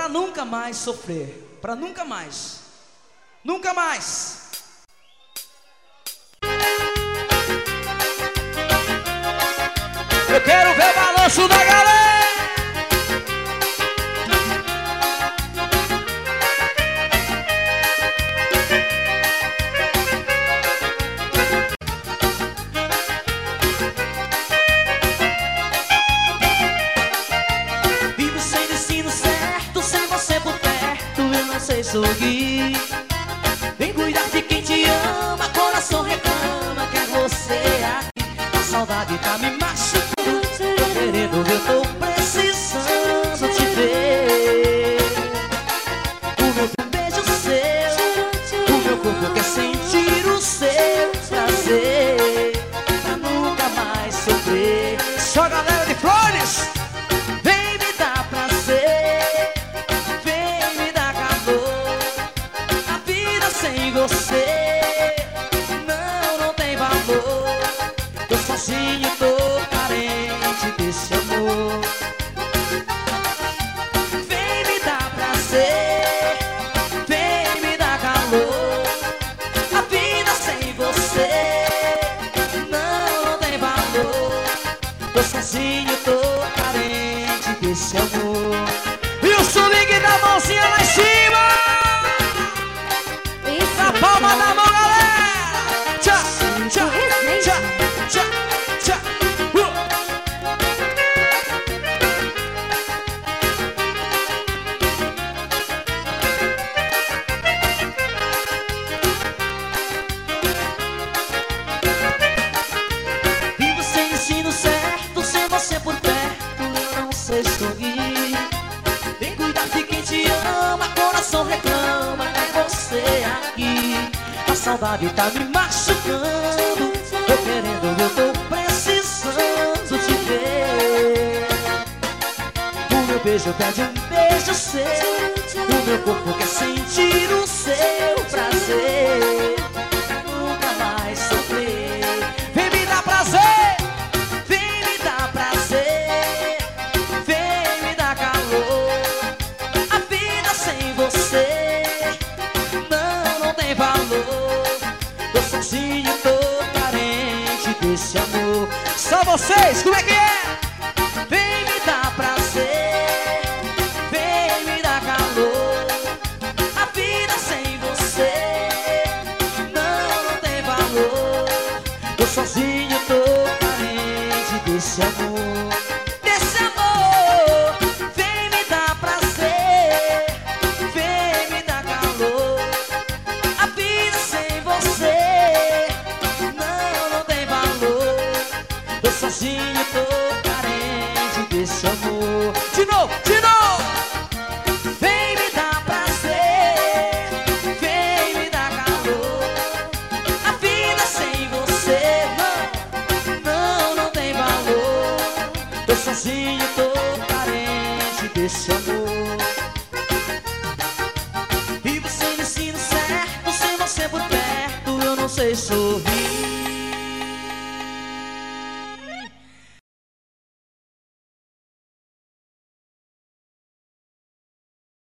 nunca mais sofrer, pra nunca mais, nunca mais. Eu quero ver o balanço da galera. Vivo sem destino certo, sem você por perto, eu não sei sorrir. Vem cuidar de quem te ama, coração reclama, quer você aqui. A saudade tá me machucando, tô querendo ver, eu tô precisando te ver. O meu beijo seu, o meu corpo quer sentir o seu prazer, pra nunca mais sofrer. Só a galera de Flores. Vem me dar prazer, vem me dar calor. A vida sem você não tem valor. Tô sozinho, tô carente desse amor. Vem me dar prazer, vem me dar calor. A vida sem você não tem valor. Tô sozinho, tô carente desse amor. E o swing da mãozinha lá em cima. Na palma da mão, galera. Tchá, tchá, tchá, tchá, tchá. Vivo sem destino certo, sem você por perto, eu não sei sorrir. Vem cuidar de quem te ama, coração reclama, é você aqui. A saudade tá me machucando, tô querendo, eu tô precisando te ver. O meu beijo pede um beijo seu, o meu corpo quer sentir o seu prazer, nunca mais sofrer. Vem me dar prazer. Vem me dar prazer, vem me dar calor. A vida sem você não tem valor. Tô sozinho, tô carente desse amor. Só vocês, como é que é? Vem me dar prazer, vem me dar calor. A vida sem você não tem valor. Tô sozinho, tô carente desse amor. Desse amor. Vem me dar prazer, vem me dar calor. A vida sem você não tem valor. Tô sozinho, tô carente desse amor. De novo, de novo. Vem me dar prazer, vem me dar calor. A vida sem você não tem valor. Tô sozinho, tô carente desse amor. Vivo sem destino certo, sem você por perto, eu não sei sorrir.